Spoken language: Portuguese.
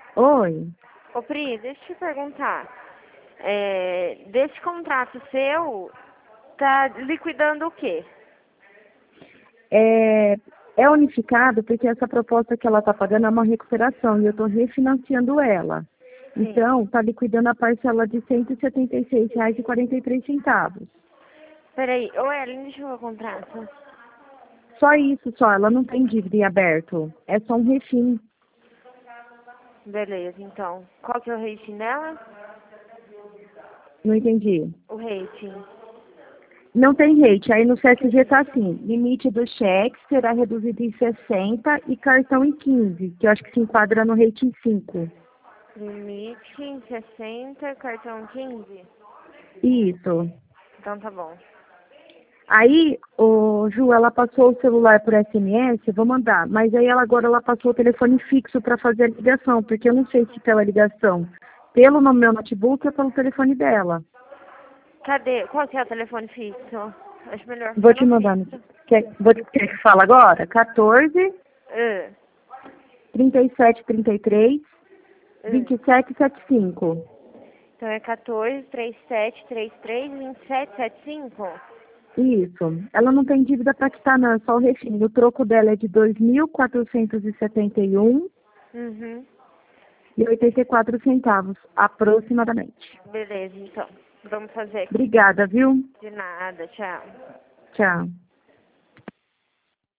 Oi. Ô, Pri, deixa eu te perguntar. Desse contrato seu, tá liquidando o quê? É unificado porque essa proposta que ela está pagando é uma recuperação e eu estou refinanciando ela. Sim. Então, está liquidando a parcela de R$ 176,43. Peraí, ô, Ellen, deixa eu ver o contrato. Só isso, só. Ela não tem dívida em aberto. É só um refim. Beleza, então. Qual que é o rating dela? Não entendi. O rating. Não tem rate. Aí no CSG está assim, limite do cheque será reduzido em 60 e cartão em 15, que eu acho que se enquadra no rating 5. Limite em 60, cartão 15. Isso. Então tá bom. Aí, Ju, ela passou o celular por SMS, vou mandar, mas aí agora ela passou o telefone fixo para fazer a ligação, porque eu não sei se pela ligação pelo no meu notebook ou pelo telefone dela. Cadê? Qual que é o telefone fixo? Acho melhor Vou te pelo mandar. fixo. Quer que fala agora? 14 Uh, 37 33 uh. 27 75. Então é 14, 37, 33, 27, 75? Isso. Ela não tem dívida para quitar, não, é só o refim. O troco dela é de 2.471 Uhum. e 84 centavos, aproximadamente. Beleza, então. Vamos fazer aqui. Obrigada, viu? De nada, tchau. Tchau.